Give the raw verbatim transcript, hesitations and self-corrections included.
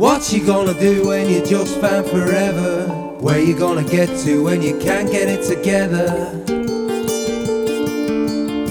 What you gonna do when you're just found forever? Where you gonna get to when you can't get it together?